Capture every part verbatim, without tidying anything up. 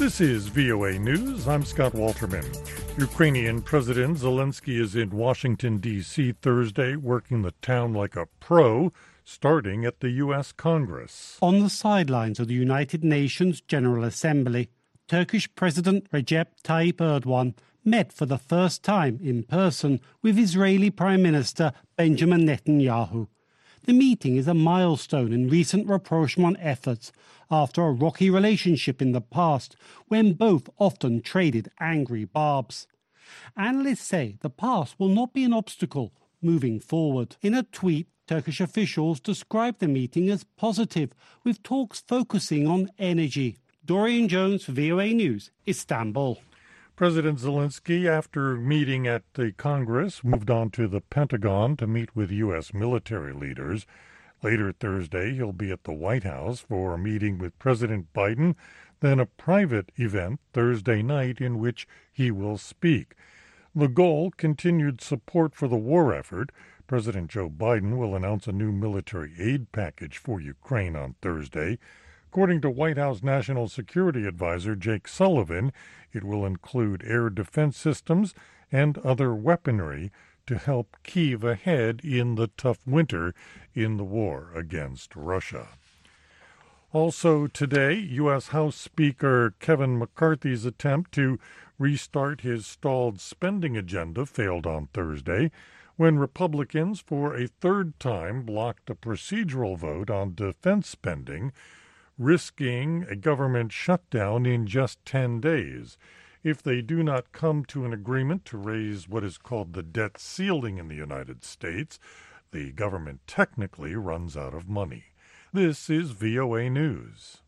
This is V O A News. I'm Scott Walterman. Ukrainian President Zelensky is in Washington, D C Thursday, working the town like a pro, starting at the U S Congress. On the sidelines of the United Nations General Assembly, Turkish President Recep Tayyip Erdogan met for the first time in person with Israeli Prime Minister Benjamin Netanyahu. The meeting is a milestone in recent rapprochement efforts after a rocky relationship in the past when both often traded angry barbs. Analysts say the past will not be an obstacle moving forward. In a tweet, Turkish officials described the meeting as positive, with talks focusing on energy. Dorian Jones for V O A News, Istanbul. President Zelensky, after meeting at the Congress, moved on to the Pentagon to meet with U S military leaders. Later Thursday, he'll be at the White House for a meeting with President Biden, then a private event Thursday night in which he will speak. The goal, continued support for the war effort. President Joe Biden will announce a new military aid package for Ukraine on Thursday. According to White House National Security Advisor Jake Sullivan, it will include air defense systems and other weaponry to help Kyiv ahead in the tough winter in the war against Russia. Also today, U S House Speaker Kevin McCarthy's attempt to restart his stalled spending agenda failed on Thursday when Republicans for a third time blocked a procedural vote on defense spending, risking a government shutdown in just ten days. If they do not come to an agreement to raise what is called the debt ceiling in the United States, the government technically runs out of money. This is V O A News.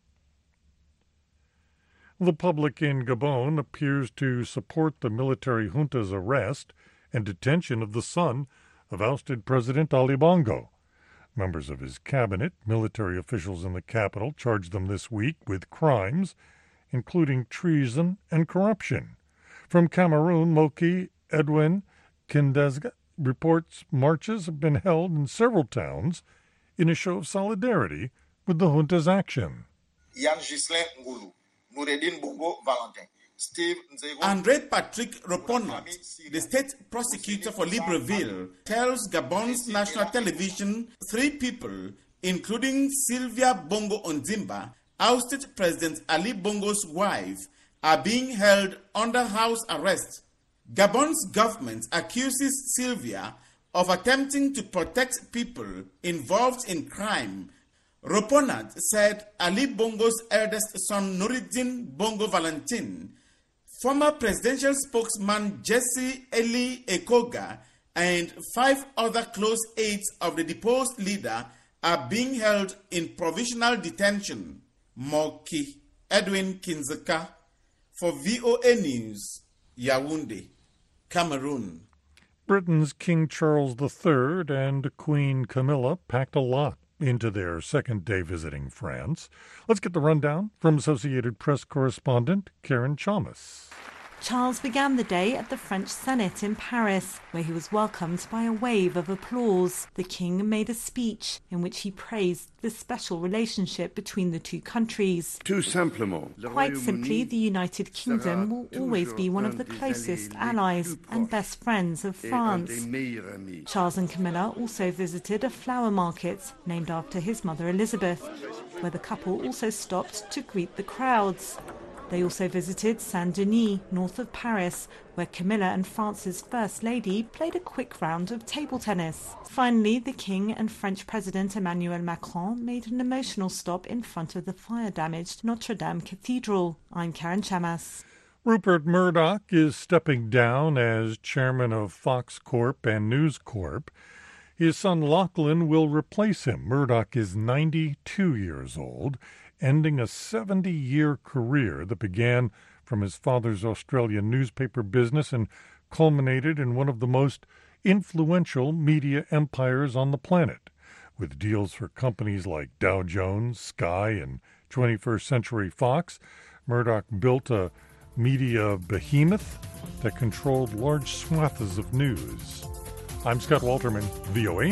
The public in Gabon appears to support the military junta's arrest and detention of the son of ousted President Ali Bongo. Members of his cabinet, military officials in the capital, charged them this week with crimes, including treason and corruption. From Cameroon, Moki Edwin Kindezga reports marches have been held in several towns in a show of solidarity with the junta's action. Yann Ghislain Ngulu, Noureddine Bongo Valentin, Steve Nzego. Andre Patrick Roponat, the state prosecutor for Libreville, tells Gabon's national television three people, including Sylvia Bongo Ondimba, ousted President Ali Bongo's wife, are being held under house arrest. Gabon's government accuses Sylvia of attempting to protect people involved in crime. Roponat said Ali Bongo's eldest son Noureddine Bongo Valentin, former presidential spokesman Jesse Eli Ekoga, and five other close aides of the deposed leader are being held in provisional detention. Moki Edwin Kinzeka for V O A News, Yaoundé, Cameroon. Britain's King Charles the Third and Queen Camilla packed a lot into their second day visiting France. Let's get the rundown from Associated Press correspondent Karen Chalmers. Charles began the day at the French Senate in Paris, where he was welcomed by a wave of applause. The king made a speech in which he praised the special relationship between the two countries. Tout simplement, Quite simply, the United Kingdom will always be one of the closest allies and best friends of France. Charles and Camilla also visited a flower market named after his mother Elizabeth, where the couple also stopped to greet the crowds. They also visited Saint-Denis, north of Paris, where Camilla and France's First Lady played a quick round of table tennis. Finally, the King and French President Emmanuel Macron made an emotional stop in front of the fire-damaged Notre Dame Cathedral. I'm Karen Chamas. Rupert Murdoch is stepping down as chairman of Fox Corp and News Corp. His son Lachlan will replace him. Murdoch is ninety-two years old, ending a seventy-year career that began from his father's Australian newspaper business and culminated in one of the most influential media empires on the planet. With deals for companies like Dow Jones, Sky, and twenty-first Century Fox, Murdoch built a media behemoth that controlled large swaths of news. I'm Scott Walterman, V O A